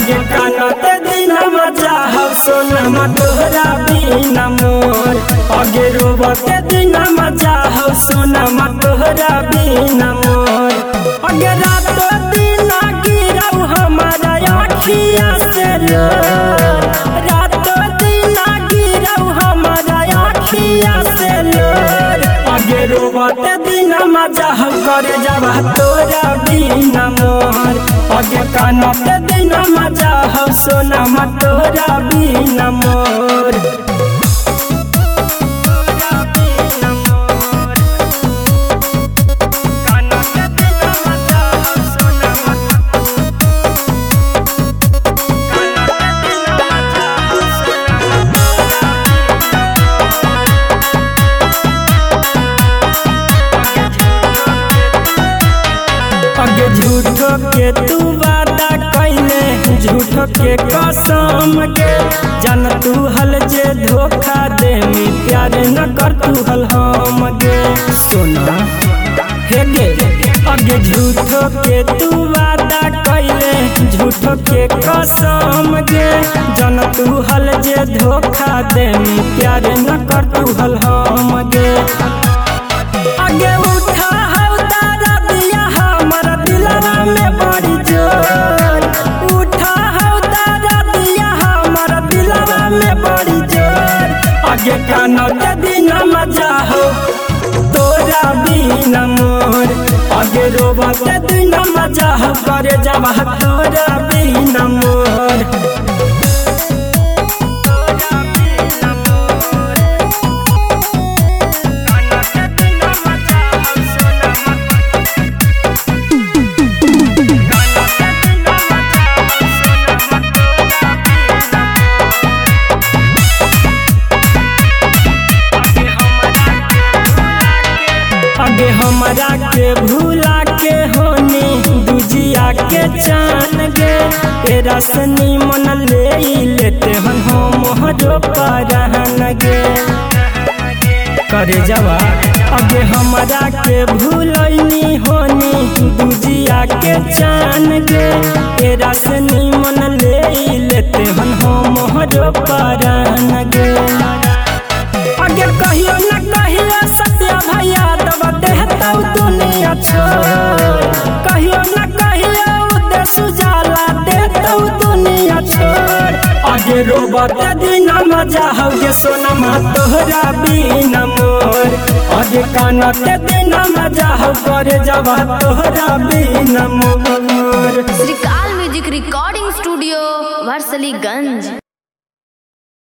आगे कानते दिन मजा हो सोनमा तोहरा बिना मोर आगे रोबते दिन मजा हो सोनमा तोहरा बिना मोर आगे रातो दिन गिरौ हमारा आँखिया से लोर रातो दिन गिरौ हमारा आँखिया से लोर आगे रोबते दिन मजा हो कर जब तोरा बिना मोर आगे कानते दिन मजा हो सोनमा तोरा बिना मोर आगे झूठो के तू वादा कैले झूठो के कसम के जान तू हल जे धोखा दे में प्यार न कर तू हल हम गे सोना हे गे आगे झूठो के तू वादा कैले झूठो के कसम गे जान तू हल जे धोखा दे में प्यार न कर तू हल हम गे आगे उठा में बड़ी जोर उठा हो दादा दिया हमारा दिलवा में बड़ी जोर आगे कानते दिन मजा हो तोरा बिना मोर आगे रोबते दिन मजा हो करे जब तोरा बिना मोर आगे हमरा के भूला के होनी दुजिया के चान गे तेरा सनी मन ले लेते हन हम हरो परहन गे करे जवा आगे हमरा के भूलनी होनी दुजिया के चान गे तेरा सनी मन ले लेते हन हम हरो परहन गे आगे कहियो न कहियो सत्या भैया दबा देहता दुनिया छोड़ कहियो न कहियो उद्देश्य उजाला देता दुनिया छोड़ आगे रोबते दिन मजा हो गे सोनमा तोहरा बिना मोर आगे कानते दिन मजा हो करे जब तोहरा बिना मोर। श्रीकाल म्यूजिक रिकॉर्डिंग स्टूडियो वारसलीगंज।